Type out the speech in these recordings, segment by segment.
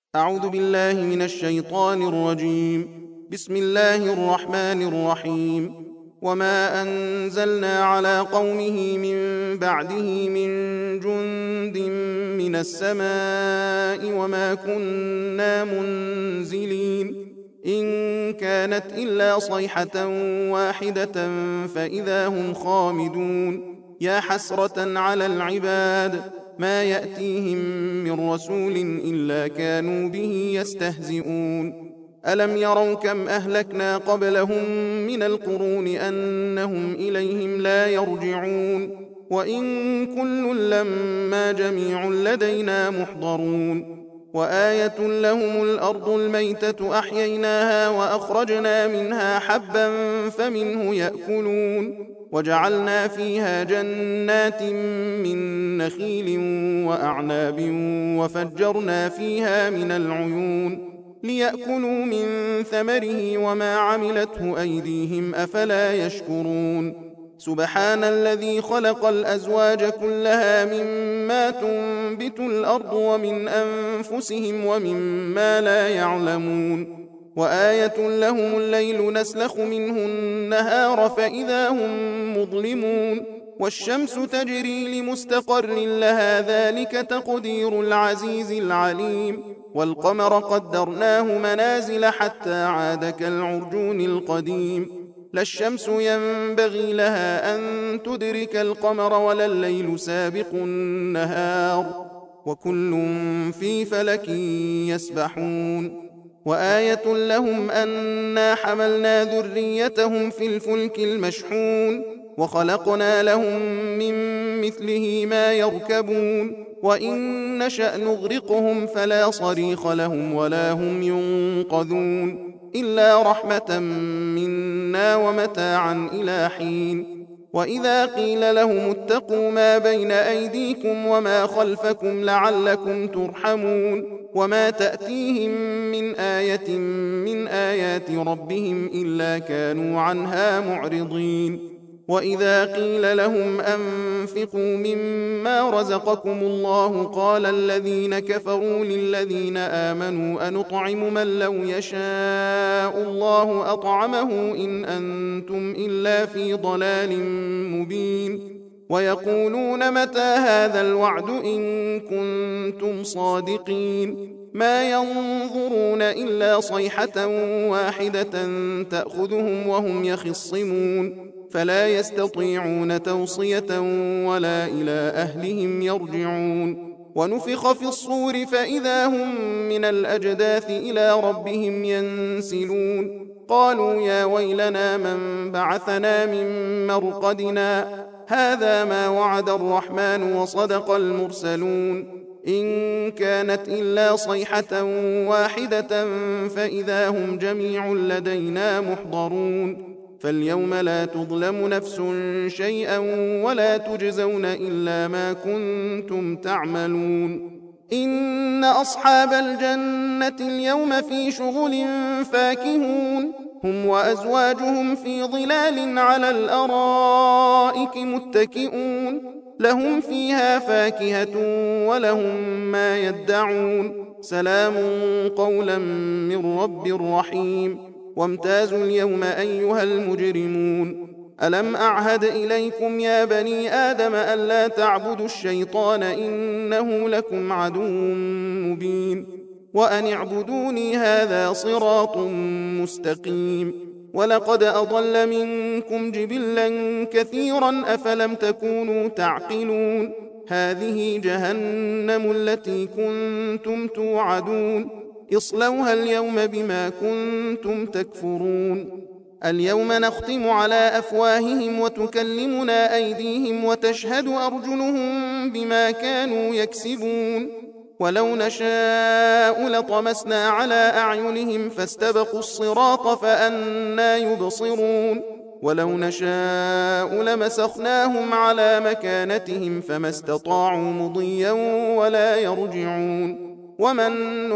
أعوذ بالله من الشيطان الرجيم. بسم الله الرحمن الرحيم. وما أنزلنا على قومه من بعده من جند من السماء وما كنا منزلين إن كانت إلا صيحة واحدة فإذا هم خامدون. يا حسرة على العباد ما يأتيهم من رسول إلا كانوا به يستهزئون. ألم يروا كم أهلكنا قبلهم من القرون أنهم إليهم لا يرجعون وإن كل لما جميع لدينا محضرون. وآية لهم الأرض الميتة أحييناها وأخرجنا منها حبا فمنه يأكلون وجعلنا فيها جنات من نخيل وأعناب وفجرنا فيها من العيون ليأكلوا من ثمره وما عملته أيديهم أفلا يشكرون. سبحان الذي خلق الأزواج كلها مما تنبت الأرض ومن أنفسهم ومما لا يعلمون. وآية لهم الليل نسلخ منه النهار فإذا هم مظلمون. والشمس تجري لمستقر لها ذلك تقدير العزيز العليم. والقمر قدرناه منازل حتى عاد كالعرجون القديم. لا الشمس ينبغي لها أن تدرك القمر ولا الليل سابق النهار وكل في فلك يسبحون. وآية لهم أنا حملنا ذريتهم في الفلك المشحون وخلقنا لهم من مثله ما يركبون وإن نشأ نغرقهم فلا صريخ لهم ولا هم ينقذون إلا رحمة منا ومتاعا إلى حين. وإذا قيل لهم اتقوا ما بين أيديكم وما خلفكم لعلكم ترحمون وما تأتيهم من آية من آيات ربهم إلا كانوا عنها معرضين. وإذا قيل لهم أنفقوا مما رزقكم الله قال الذين كفروا للذين آمنوا أنطعم من لو يشاء الله أطعمه إن أنتم إلا في ضلال مبين. ويقولون متى هذا الوعد إن كنتم صادقين. ما ينظرون إلا صيحة واحدة تأخذهم وهم يخصمون فلا يستطيعون توصية ولا إلى أهلهم يرجعون. ونفخ في الصور فإذا هم من الأجداث إلى ربهم ينسلون. قالوا يا ويلنا من بعثنا من مرقدنا هذا ما وعد الرحمن وصدق المرسلون إن كانت إلا صيحة واحدة فإذا هم جميع لدينا محضرون. فاليوم لا تظلم نفس شيئا ولا تجزون إلا ما كنتم تعملون. إن أصحاب الجنة اليوم في شغل فاكهون هم وأزواجهم في ظلال على الأرائك متكئون لهم فيها فاكهة ولهم ما يدعون سلام قولا من رب رحيم. وامتازوا اليوم أيها المجرمون ألم أعهد إليكم يا بني آدم ألا تعبدوا الشيطان إنه لكم عدو مبين وأن اعبدوني هذا صراط مستقيم. ولقد أضل منكم جبلا كثيرا أفلم تكونوا تعقلون. هذه جهنم التي كنتم توعدون اصلوها اليوم بما كنتم تكفرون. اليوم نختم على أفواههم وتكلمنا أيديهم وتشهد أرجلهم بما كانوا يكسبون. ولو نشاء لطمسنا على أعينهم فاستبقوا الصراط فأنى يبصرون. ولو نشاء لمسخناهم على مكانتهم فما استطاعوا مضيا ولا يرجعون. ومن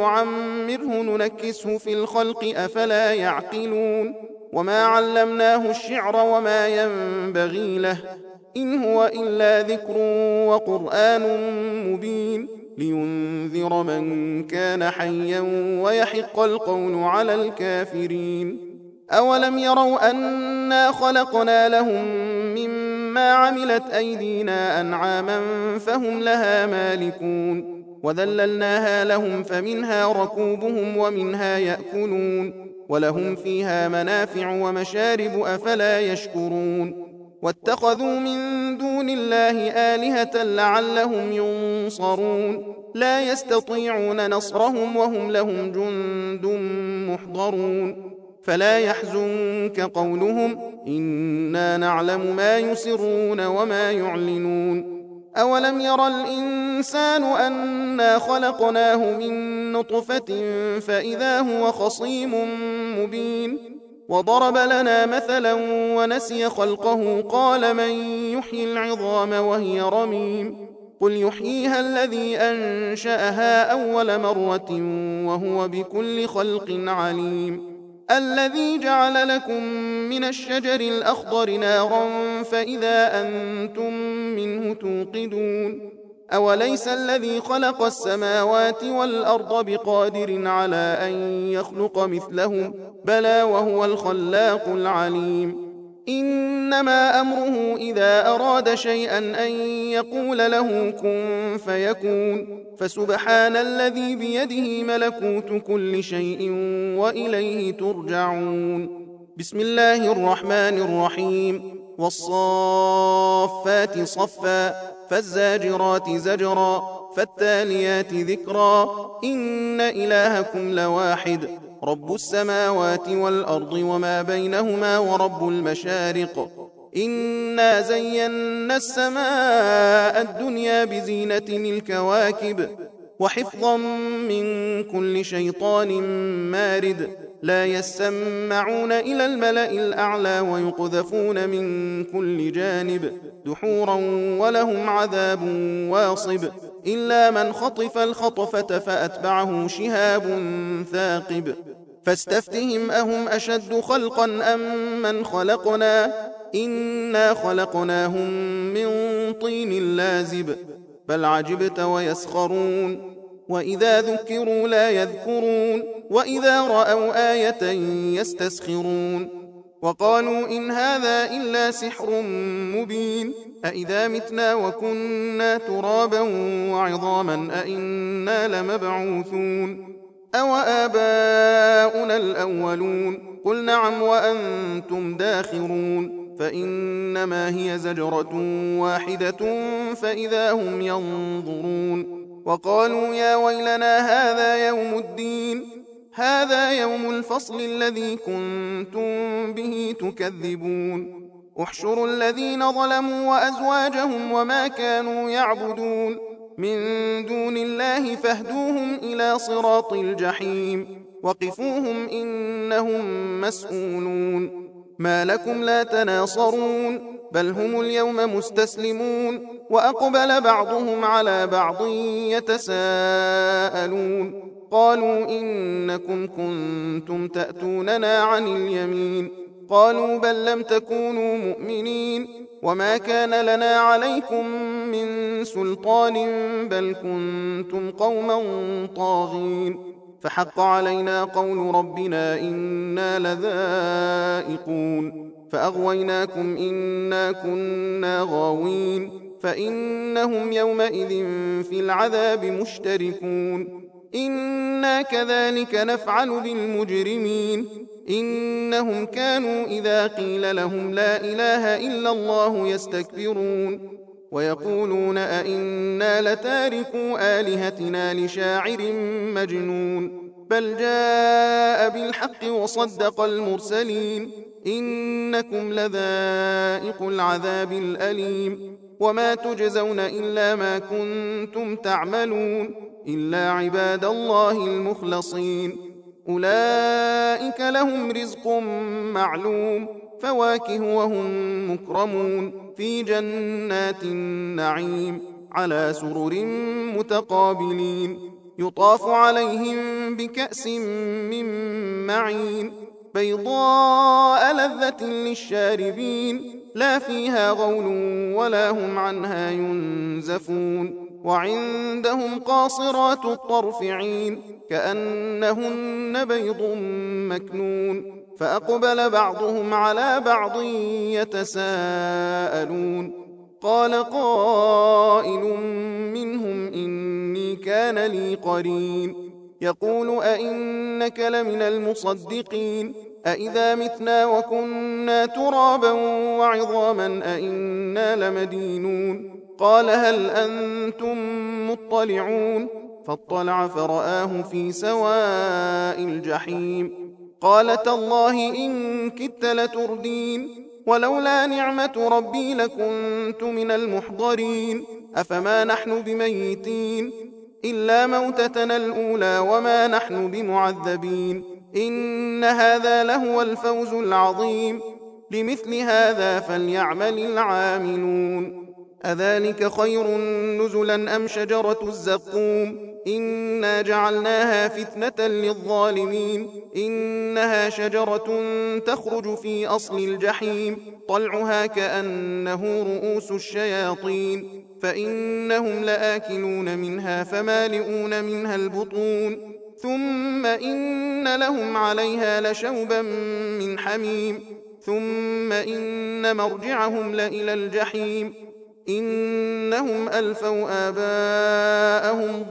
نعمره ننكسه في الخلق أفلا يعقلون. وما علمناه الشعر وما ينبغي له إن هو إلا ذكر وقرآن مبين لينذر من كان حيا ويحق القول على الكافرين. أولم يروا أنا خلقنا لهم مما عملت أيدينا أنعاما فهم لها مالكون وذللناها لهم فمنها ركوبهم ومنها يأكلون ولهم فيها منافع ومشارب أفلا يشكرون. واتخذوا من دون الله آلهة لعلهم ينصرون لا يستطيعون نصرهم وهم لهم جند محضرون. فلا يحزنك قولهم إنا نعلم ما يسرون وما يعلنون. أولم يرى الإنسان أنا خلقناه من نطفة فإذا هو خصيم مبين وضرب لنا مثلا ونسي خلقه قال من يحيي العظام وهي رميم قل يحييها الذي أنشأها أول مرة وهو بكل خلق عليم. الذي جعل لكم من الشجر الأخضر نارا فإذا أنتم منه توقدون أوليس الذي خلق السماوات والأرض بقادر على أن يخلق مثلهم بلى وهو الخلاق العليم. إنما أمره إذا أراد شيئا أن يقول له كن فيكون فسبحان الذي بيده ملكوت كل شيء وإليه ترجعون. بسم الله الرحمن الرحيم والصافات صفا فالزاجرات زجرا فالتاليات ذكرا إن إلهكم لواحد رب السماوات والأرض وما بينهما ورب المشارق إنا زينا السماء الدنيا بزينة الكواكب وحفظا من كل شيطان مارد لا يسمعون إلى الملأ الأعلى ويقذفون من كل جانب دحورا ولهم عذاب واصب إلا من خطف الخطفة فأتبعه شهاب ثاقب فاستفتهم أهم أشد خلقا أم من خلقنا إنا خلقناهم من طين لازب بل عجبت ويسخرون وإذا ذكروا لا يذكرون وإذا رأوا آية يستسخرون وقالوا إن هذا إلا سحر مبين أإذا متنا وكنا ترابا وعظاما أإنا لمبعوثون أو آباؤنا الأولون قل نعم وأنتم داخرون فإنما هي زجرة واحدة فإذا هم ينظرون وقالوا يا ويلنا هذا يوم الدين هذا يوم الفصل الذي كنتم به تكذبون احشروا الذين ظلموا وأزواجهم وما كانوا يعبدون من دون الله فاهدوهم إلى صراط الجحيم وقفوهم إنهم مسؤولون ما لكم لا تناصرون بل هم اليوم مستسلمون وأقبل بعضهم على بعض يتساءلون قالوا إنكم كنتم تأتوننا عن اليمين قالوا بل لم تكونوا مؤمنين وما كان لنا عليكم من سلطان بل كنتم قوما طاغين فحق علينا قول ربنا إنا لذائقون فأغويناكم إنا كنا غاوين فإنهم يومئذ في العذاب مشتركون إنا كذلك نفعل بالمجرمين إنهم كانوا إذا قيل لهم لا إله إلا الله يستكبرون ويقولون أئنا لتاركوا آلهتنا لشاعر مجنون بل جاء بالحق وصدق المرسلين إنكم لذائق العذاب الأليم وما تجزون إلا ما كنتم تعملون إلا عباد الله المخلصين أولئك لهم رزق معلوم فواكه وهم مكرمون في جنات النعيم على سرر متقابلين يطاف عليهم بكأس من معين بيضاء لذة للشاربين لا فيها غول ولا هم عنها ينزفون وعندهم قاصرات الطرف عين كأنهن بيض مكنون فأقبل بعضهم على بعض يتساءلون قال قائل منهم إني كان لي قرين يقول أئنك لمن المصدقين أئذا متنا وكنا ترابا وعظاما أئنا لمدينون قال هل أنتم مطلعون فاطلع فرآه في سواء الجحيم قال تالله إن كدت لتردين ولولا نعمة ربي لكنت من المحضرين أفما نحن بميتين إلا موتتنا الأولى وما نحن بمعذبين إن هذا لهو الفوز العظيم لمثل هذا فليعمل العاملون أذلك خير نزلا أم شجرة الزقوم إنا جعلناها فتنة للظالمين إنها شجرة تخرج في أصل الجحيم طلعها كأنه رؤوس الشياطين فإنهم لآكلون منها فمالئون منها البطون ثم إن لهم عليها لشوبا من حميم ثم إن مرجعهم لإلى الجحيم إنهم ألفوا آباءهم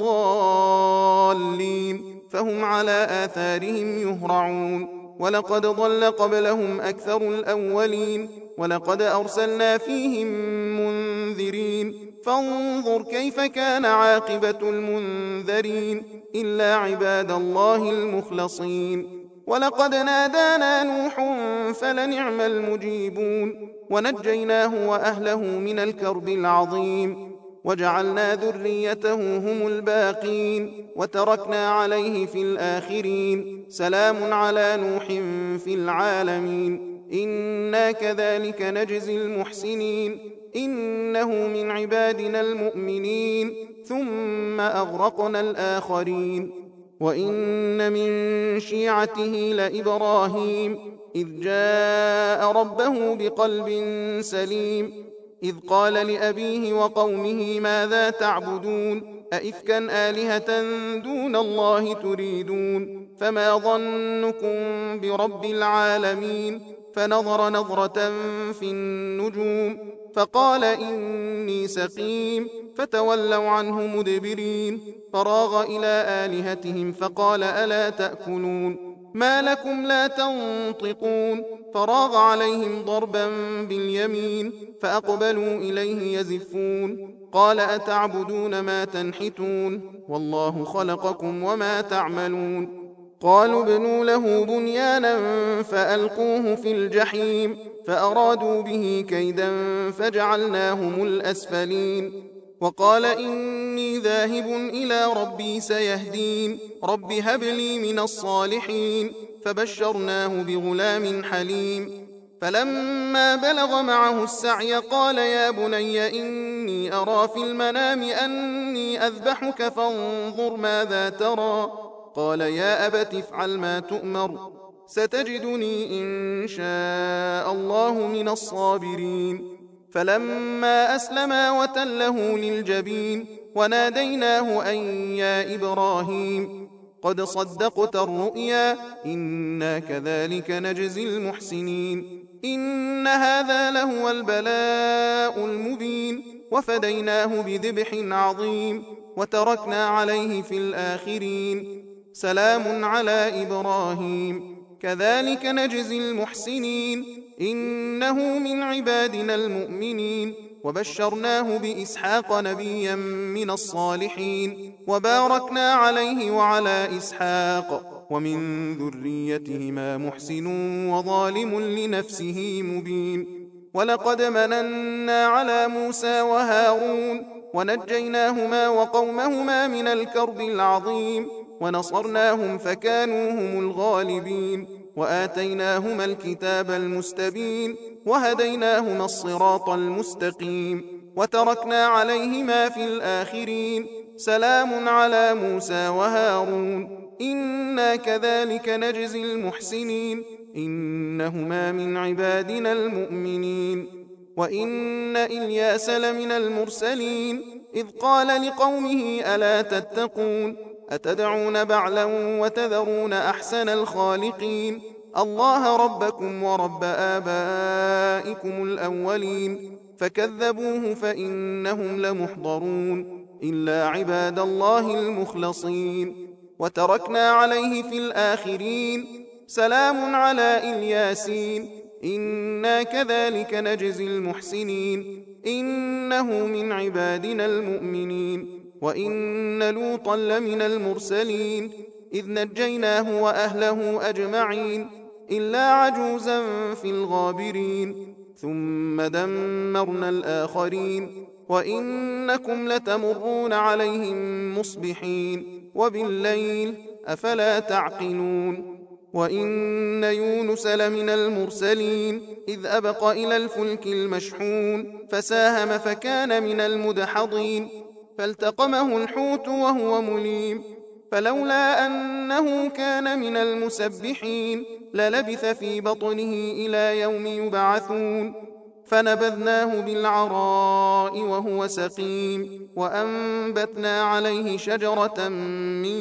ضالين فهم على آثارهم يهرعون ولقد ضل قبلهم أكثر الأولين ولقد أرسلنا فيهم منذرين فانظر كيف كان عاقبة المنذرين إلا عباد الله المخلصين ولقد نادانا نوح فلنعم المجيبون ونجيناه وأهله من الكرب العظيم وجعلنا ذريته هم الباقين وتركنا عليه في الآخرين سلام على نوح في العالمين إنا كذلك نجزي المحسنين إنه من عبادنا المؤمنين ثم أغرقنا الآخرين وإن من شيعته لإبراهيم إذ جاء ربه بقلب سليم إذ قال لأبيه وقومه ماذا تعبدون أئفكا آلهة دون الله تريدون فما ظنكم برب العالمين فنظر نظرة في النجوم فقال إني سقيم فتولوا عنه مدبرين فراغ إلى آلهتهم فقال ألا تأكلون ما لكم لا تنطقون فراغ عليهم ضربا باليمين فأقبلوا إليه يزفون قال أتعبدون ما تنحتون والله خلقكم وما تعملون قالوا ابنوا له بنيانا فألقوه في الجحيم فأرادوا به كيدا فجعلناهم الأسفلين وقال إني ذاهب إلى ربي سيهدين رب هب لي من الصالحين فبشرناه بغلام حليم فلما بلغ معه السعي قال يا بني إني أرى في المنام أني أذبحك فانظر ماذا ترى قال يا أبت افعل ما تؤمر ستجدني إن شاء الله من الصابرين فلما أسلما وتله للجبين وناديناه أن يا إبراهيم قد صدقت الرؤيا إنا كذلك نجزي المحسنين إن هذا لهو البلاء المبين وفديناه بذبح عظيم وتركنا عليه في الآخرين سلام على إبراهيم كذلك نجزي المحسنين إنه من عبادنا المؤمنين وبشرناه بإسحاق نبيا من الصالحين وباركنا عليه وعلى إسحاق ومن ذريتهما محسن وظالم لنفسه مبين ولقد مننا على موسى وهارون ونجيناهما وقومهما من الكرب العظيم ونصرناهم فكانوا هم الغالبين وآتيناهما الكتاب المستبين وهديناهما الصراط المستقيم وتركنا عليهما في الآخرين سلام على موسى وهارون إنا كذلك نجزي المحسنين إنهما من عبادنا المؤمنين وإن إلياس لمن المرسلين إذ قال لقومه ألا تتقون أتدعون بعلا وتذرون أحسن الخالقين الله ربكم ورب آبائكم الأولين فكذبوه فإنهم لمحضرون إلا عباد الله المخلصين وتركنا عليه في الآخرين سلام على إلياسين إنا كذلك نجزي المحسنين إنه من عبادنا المؤمنين وإن لوطا لمن المرسلين إذ نجيناه وأهله أجمعين إلا عجوزا في الغابرين ثم دمرنا الآخرين وإنكم لتمرون عليهم مصبحين وبالليل أفلا تعقلون وإن يونس لمن المرسلين إذ أبق إلى الفلك المشحون فساهم فكان من المدحضين فالتقمه الحوت وهو مليم فلولا أنه كان من المسبحين للبث في بطنه إلى يوم يبعثون فنبذناه بالعراء وهو سقيم وأنبتنا عليه شجرة من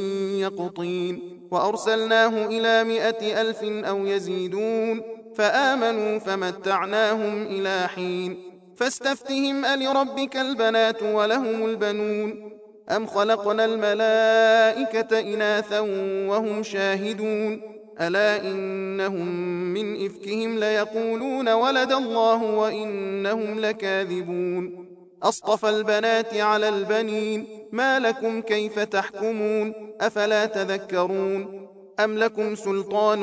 يقطين وأرسلناه إلى 100,000 أو يزيدون فآمنوا فمتعناهم إلى حين فاستفتهم ألربك البنات ولهم البنون أم خلقنا الملائكة إناثا وهم شاهدون ألا إنهم من إفكهم ليقولون ولد الله وإنهم لكاذبون أصطفى البنات على البنين ما لكم كيف تحكمون أفلا تذكرون أم لكم سلطان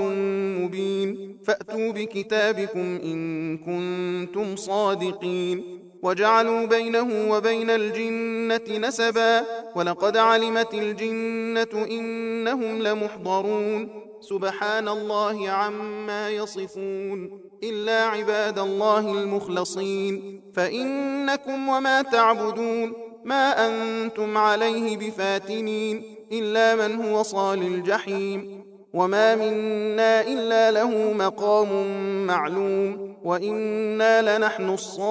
مبين فأتوا بكتابكم إن كنتم صادقين وجعلوا بينه وبين الجنة نسبا ولقد علمت الجنة إنهم لمحضرون سبحان الله عما يصفون إلا عباد الله المخلصين فإنكم وما تعبدون ما أنتم عليه بفاتنين إلا من هو صال الجحيم وما منا إلا له مقام معلوم وإنا لنحن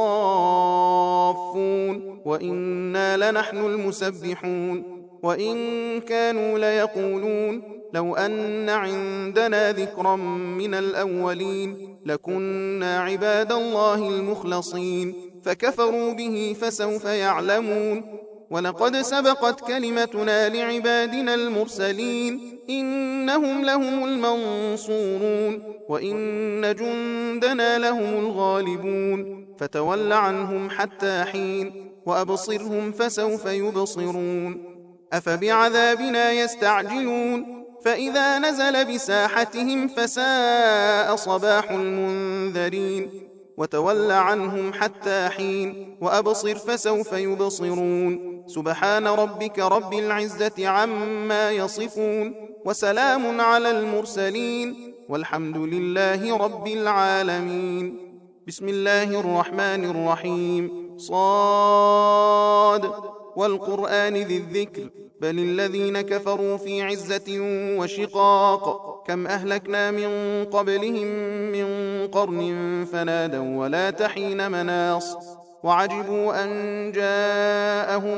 الصافون وإنا لنحن المسبحون وإن كانوا ليقولون لو أن عندنا ذكرا من الأولين لكنا عباد الله المخلصين فكفروا به فسوف يعلمون ولقد سبقت كلمتنا لعبادنا المرسلين إنهم لهم المنصورون وإن جندنا لهم الغالبون فتول عنهم حتى حين وأبصرهم فسوف يبصرون أفبعذابنا يستعجلون فإذا نزل بساحتهم فساء صباح المنذرين وتول عنهم حتى حين وأبصر فسوف يبصرون سبحان ربك رب العزة عما يصفون وسلام على المرسلين والحمد لله رب العالمين بسم الله الرحمن الرحيم صاد والقرآن ذي الذكر بل الذين كفروا في عزة وشقاق كم أهلكنا من قبلهم من قرن فنادوا ولا تحين مناص وعجبوا أن جاءهم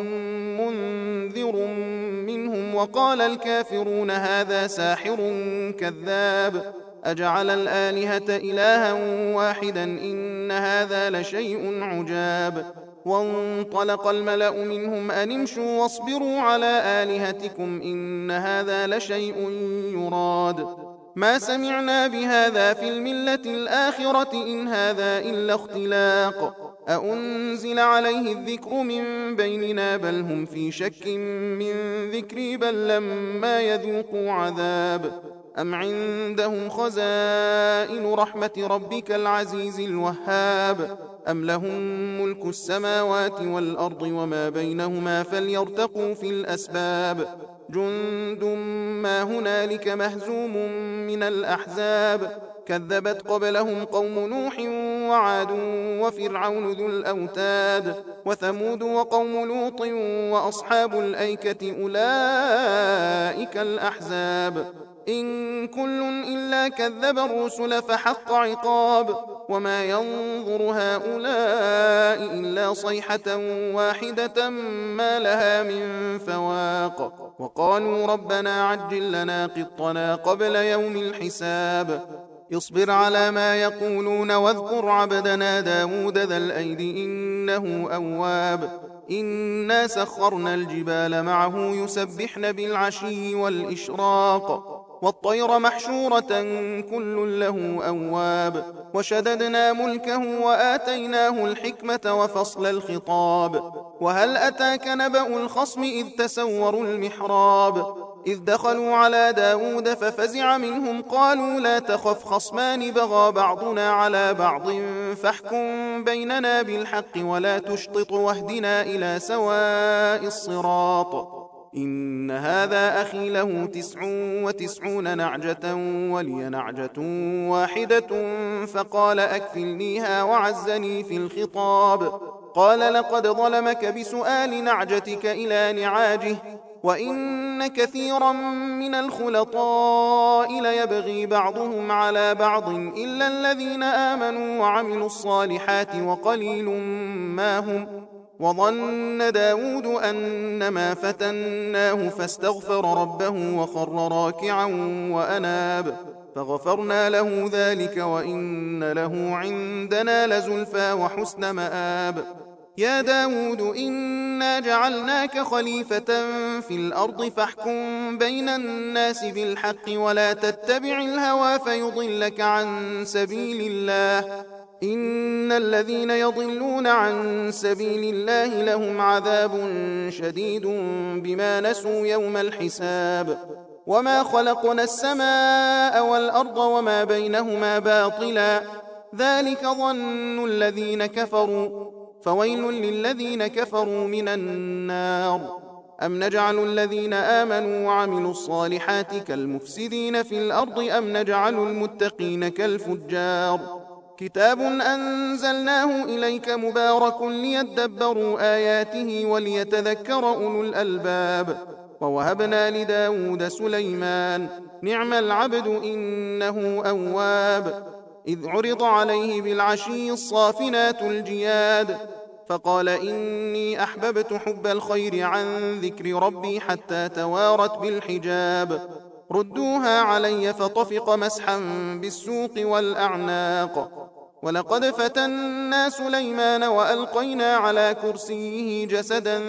منذر منهم وقال الكافرون هذا ساحر كذاب أجعل الآلهة إلها واحدا إن هذا لشيء عجاب وانطلق الملأ منهم أن امشوا واصبروا على آلهتكم إن هذا لشيء يراد ما سمعنا بهذا في الملة الآخرة إن هذا إلا اختلاق أأنزل عليه الذكر من بيننا بل هم في شك من ذكري بل لما يذوقوا عذاب أم عندهم خزائن رحمة ربك العزيز الوهاب أم لهم ملك السماوات والأرض وما بينهما فليرتقوا في الأسباب جند ما هنالك مهزوم من الأحزاب كذبت قبلهم قوم نوح وعاد وفرعون ذو الأوتاد وثمود وقوم لوط وأصحاب الأيكة أولئك الأحزاب إن كل إلا كذب الرسل فحق عقاب وما ينظر هؤلاء إلا صيحة واحدة ما لها من فواق وقالوا ربنا عجل لنا قطنا قبل يوم الحساب اصبر على ما يقولون واذكر عبدنا داود ذا الأيد إنه أواب إنا سخرنا الجبال معه يسبحن بالعشي والإشراق والطير محشورة كل له أواب وشددنا ملكه وآتيناه الحكمة وفصل الخطاب وهل أتاك نبأ الخصم إذ تسوروا المحراب إذ دخلوا على داود ففزع منهم قالوا لا تخف خصمان بغى بعضنا على بعض فاحكم بيننا بالحق ولا تشطط واهدنا إلى سواء الصراط إن هذا أخي له 99 نعجة ولي نعجة واحدة فقال أكفلنيها وعزني في الخطاب قال لقد ظلمك بسؤال نعجتك إلى نعاجه وإن كثيرا من الخلطاء ليبغي بعضهم على بعض إلا الذين آمنوا وعملوا الصالحات وقليل ما هم وظن داود أنما فتناه فاستغفر ربه وخر راكعا وأناب فغفرنا له ذلك وإن له عندنا لزلفى وحسن مآب يا داود إنا جعلناك خليفة في الأرض فاحكم بين الناس بالحق ولا تتبع الهوى فيضلك عن سبيل الله إن الذين يضلون عن سبيل الله لهم عذاب شديد بما نسوا يوم الحساب وما خلقنا السماء والأرض وما بينهما باطلا ذلك ظن الذين كفروا فويل للذين كفروا من النار أم نجعل الذين آمنوا وعملوا الصالحات كالمفسدين في الأرض أم نجعل المتقين كالفجار كتاب أنزلناه إليك مبارك ليدبروا آياته وليتذكر أولو الألباب ووهبنا لداود سليمان نعم العبد إنه أواب إذ عرض عليه بالعشي الصافنات الجياد فقال إني أحببت حب الخير عن ذكر ربي حتى توارت بالحجاب ردوها علي فطفق مسحا بالسوق والأعناق ولقد فتنا سليمان وألقينا على كرسيه جسدا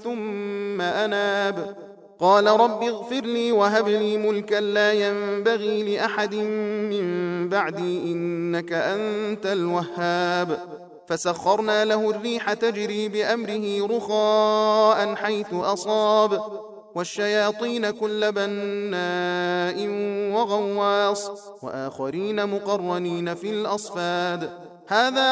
ثم أناب قال رب اغفر لي وهب لي ملكا لا ينبغي لأحد من بعدي إنك أنت الوهاب فسخرنا له الريح تجري بأمره رخاء حيث أصاب والشياطين كل بناء وغواص وآخرين مقرنين في الأصفاد هذا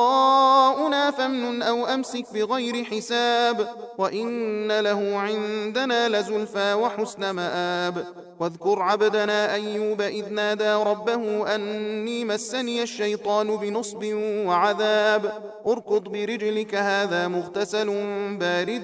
عطاؤنا فامنن أو أمسك بغير حساب وإن له عندنا لزلفى وحسن مآب واذكر عبدنا أيوب إذ نادى ربه أني مسني الشيطان بنصب وعذاب اركض برجلك هذا مغتسل بارد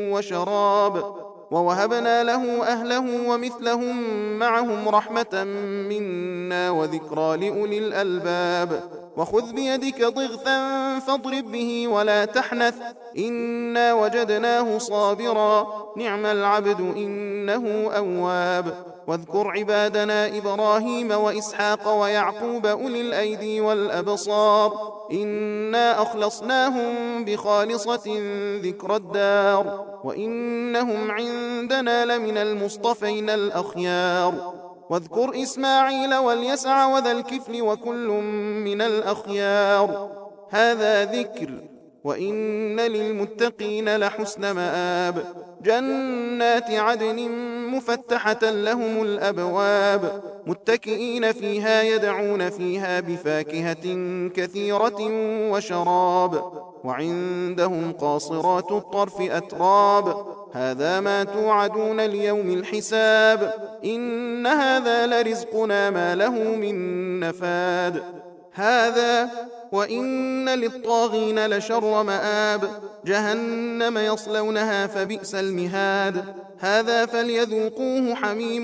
وشراب ووهبنا له أهله ومثلهم معهم رحمة منا وذكرى لأولي الألباب وخذ بيدك ضغثا فاضرب به ولا تحنث إنا وجدناه صابرا نعم العبد إنه أواب واذكر عبادنا إبراهيم وإسحاق ويعقوب أولي الأيدي والأبصار إنا أخلصناهم بخالصة ذكر الدار وإنهم عندنا لمن المصطفين الأخيار واذكر إسماعيل واليسع وذا الكفل وكل من الأخيار هذا ذكر وإن للمتقين لحسن مآب جنات عدن مفتحة لهم الأبواب متكئين فيها يدعون فيها بفاكهة كثيرة وشراب وعندهم قاصرات الطرف أتراب هذا ما توعدون ليوم الحساب إن هذا لرزقنا ما له من نفاد هذا وإن للطاغين لشر مآب جهنم يصلونها فبئس المهاد هذا فليذوقوه حميم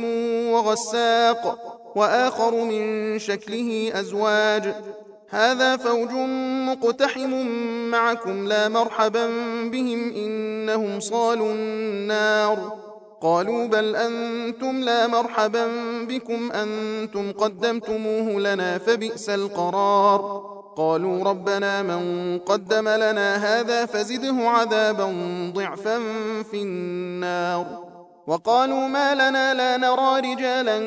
وغساق وآخر من شكله أزواج هذا فوج مقتحم معكم لا مرحبا بهم إنهم صالوا النار قالوا بل أنتم لا مرحبا بكم أنتم قدمتموه لنا فبئس القرار قالوا ربنا من قدم لنا هذا فزده عذابا ضعفا في النار وقالوا ما لنا لا نرى رجالا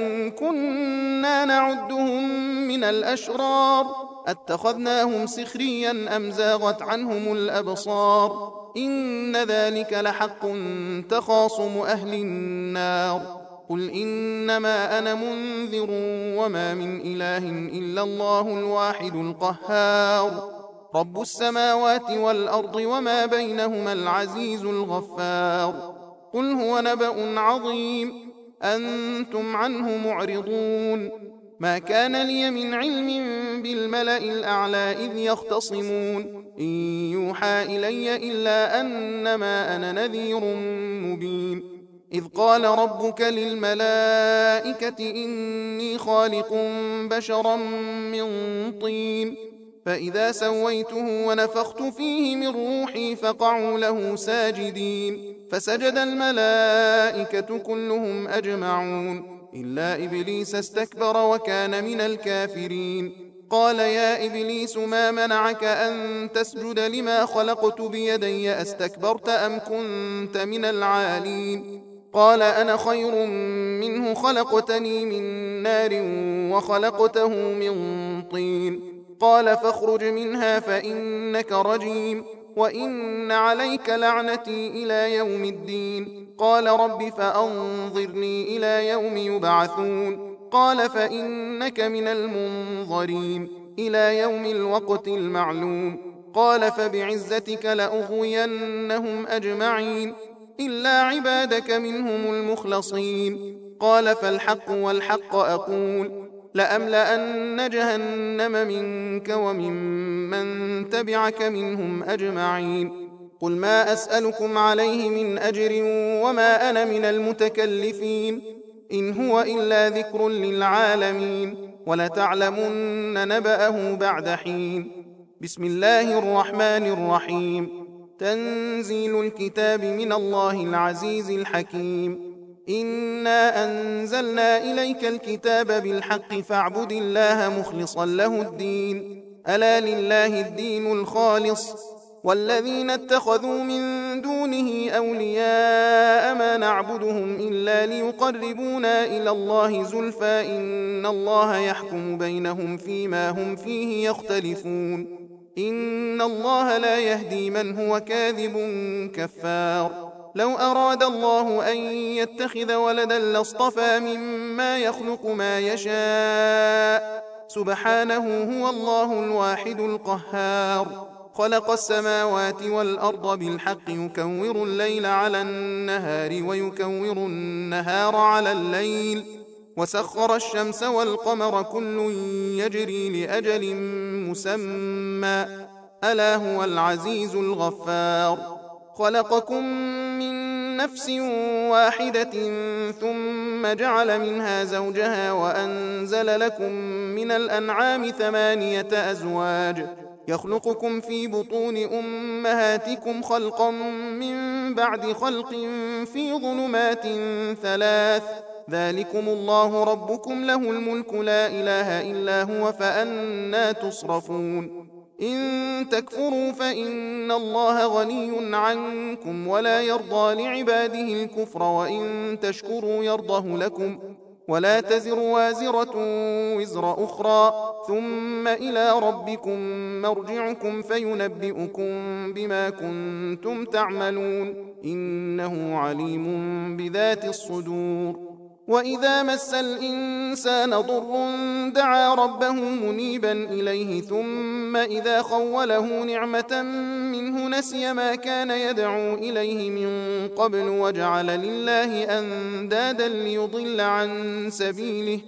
كنا نعدهم من الأشرار اتخذناهم سخريا أم زاغت عنهم الأبصار إن ذلك لحق تخاصم أهل النار قل إنما أنا منذر وما من إله إلا الله الواحد القهار رب السماوات والأرض وما بينهما العزيز الغفار قل هو نبأ عظيم أنتم عنه معرضون ما كان لي من علم بالملأ الأعلى إذ يختصمون إن يوحى إلي إلا أنما أنا نذير مبين إذ قال ربك للملائكة إني خالق بشرا من طين فإذا سويته ونفخت فيه من روحي فقعوا له ساجدين فسجد الملائكة كلهم أجمعون إلا إبليس استكبر وكان من الكافرين قال يا إبليس ما منعك أن تسجد لما خلقت بيدي أستكبرت أم كنت من العالين قال أنا خير منه خلقتني من نار وخلقته من طين قال فاخرج منها فإنك رجيم وإن عليك لعنتي إلى يوم الدين قال رب فأنظرني إلى يوم يبعثون قال فإنك من المنظرين إلى يوم الوقت المعلوم قال فبعزتك لأغوينهم أجمعين إلا عبادك منهم المخلصين قال فالحق والحق أقول لأملأن جهنم منك وممن تبعك منهم أجمعين قل ما أسألكم عليه من أجر وما أنا من المتكلفين إن هو إلا ذكر للعالمين ولتعلمن نبأه بعد حين بسم الله الرحمن الرحيم تنزيل الكتاب من الله العزيز الحكيم إنا أنزلنا إليك الكتاب بالحق فاعبد الله مخلصا له الدين ألا لله الدين الخالص والذين اتخذوا من دونه أولياء ما نعبدهم إلا ليقربونا إلى الله زلفى إن الله يحكم بينهم فيما هم فيه يختلفون إن الله لا يهدي من هو كاذب كفار لو أراد الله أن يتخذ ولدا لاصطفى مما يخلق ما يشاء سبحانه هو الله الواحد القهار خلق السماوات والأرض بالحق يكور الليل على النهار ويكور النهار على الليل وسخر الشمس والقمر كل يجري لأجل مسمى ألا هو العزيز الغفار خلقكم من نفس واحدة ثم جعل منها زوجها وأنزل لكم من الأنعام 8 أزواج يخلقكم في بطون أمهاتكم خلقا من بعد خلق في ظلمات 3 ذلكم الله ربكم له الملك لا إله إلا هو فأنى تصرفون إن تكفروا فإن الله غني عنكم ولا يرضى لعباده الكفر وإن تشكروا يرضه لكم ولا تزر وازرة وزر أخرى ثم إلى ربكم مرجعكم فينبئكم بما كنتم تعملون إنه عليم بذات الصدور وإذا مس الإنسان ضر دعا ربه منيبا إليه ثم إذا خوله نعمة منه نسي ما كان يدعو إليه من قبل وجعل لله أندادا ليضل عن سبيله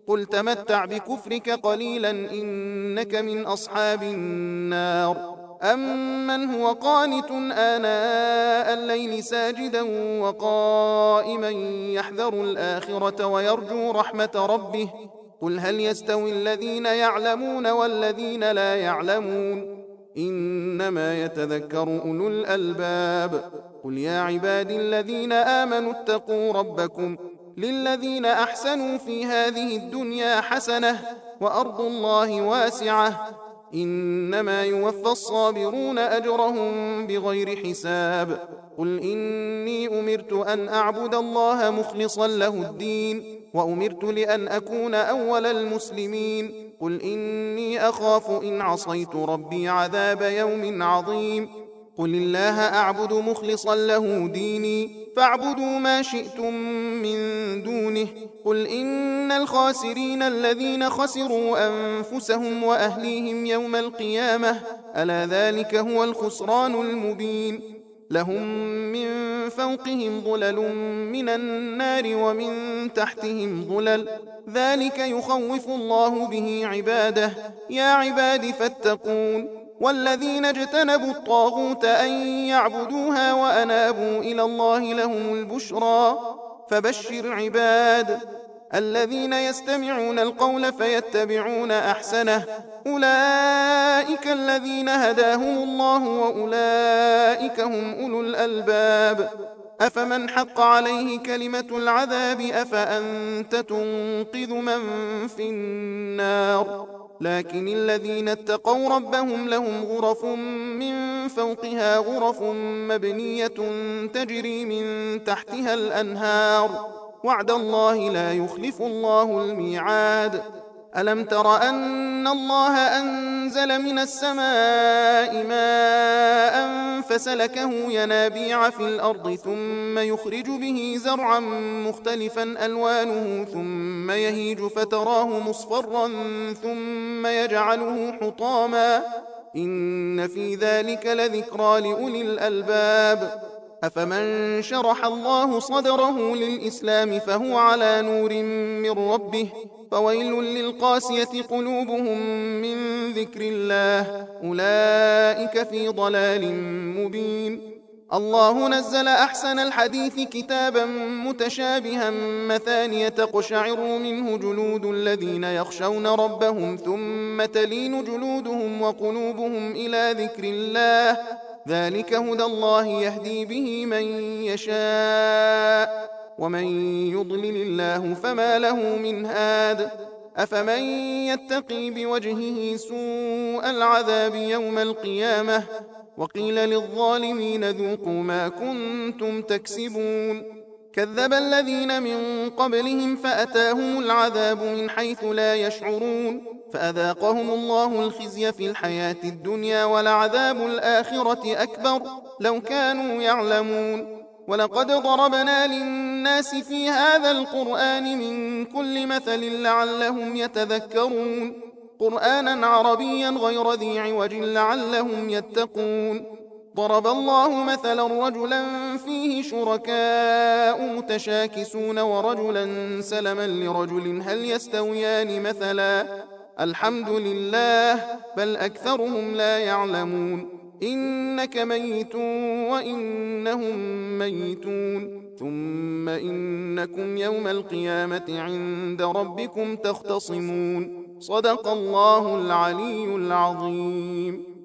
قل تمتع بكفرك قليلا إنك من أصحاب النار. أمن هو قانت آناء الليل ساجدا وقائما يحذر الآخرة ويرجو رحمة ربه قل هل يستوي الذين يعلمون والذين لا يعلمون إنما يتذكر أولو الألباب. قل يا عبادي الذين آمنوا اتقوا ربكم للذين أحسنوا في هذه الدنيا حسنة وأرض الله واسعة إنما يوفى الصابرون أجرهم بغير حساب. قل إني أمرت أن أعبد الله مخلصا له الدين وأمرت لأن أكون أول المسلمين. قل إني أخاف إن عصيت ربي عذاب يوم عظيم. قل الله أعبد مخلصا له ديني فاعبدوا ما شئتم من دونه. قل إن الخاسرين الذين خسروا أنفسهم وأهليهم يوم القيامة ألا ذلك هو الخسران المبين. لهم من فوقهم ظلل من النار ومن تحتهم ظلل ذلك يخوف الله به عباده يا عباد فاتقون. والذين اجتنبوا الطاغوت أن يعبدوها وأنابوا إلى الله لهم البشرى فبشر عباد الذين يستمعون القول فيتبعون أحسنه أولئك الذين هداهم الله وأولئك هم أولو الألباب. أفمن حق عليه كلمة العذاب أفأنت تنقذ من في النار. لكن الذين اتقوا ربهم لهم غرف من فوقها غرف مبنية تجري من تحتها الأنهار وعد الله لا يخلف الله الميعاد. ألم تر أن الله أنزل من السماء ماء فسلكه ينابيع في الأرض ثم يخرج به زرعا مختلفا ألوانه ثم يهيج فتراه مصفرا ثم يجعله حطاما إن في ذلك لذكرى لأولي الألباب. أفمن شرح الله صدره للإسلام فهو على نور من ربه فويل للقاسية قلوبهم من ذكر الله أولئك في ضلال مبين. الله نزل أحسن الحديث كتابا متشابها مثانية تقشعر منه جلود الذين يخشون ربهم ثم تلين جلودهم وقلوبهم إلى ذكر الله ذلك هدى الله يهدي به من يشاء ومن يضلل الله فما له من هاد. أفمن يتقي بوجهه سوء العذاب يوم القيامة وقيل للظالمين ذوقوا ما كنتم تكسبون. كذب الذين من قبلهم فأتاهم العذاب من حيث لا يشعرون فأذاقهم الله الخزي في الحياة الدنيا ولعذاب الآخرة أكبر لو كانوا يعلمون. ولقد ضربنا للناس في هذا القرآن من كل مثل لعلهم يتذكرون قرآنا عربيا غير ذي عوج لعلهم يتقون. ضرب الله مثلا رجلا فيه شركاء متشاكسون ورجلا سلما لرجل هل يستويان مثلا الحمد لله بل أكثرهم لا يعلمون. إنك ميت وإنهم ميتون ثم إنكم يوم القيامة عند ربكم تختصمون. صدق الله العلي العظيم.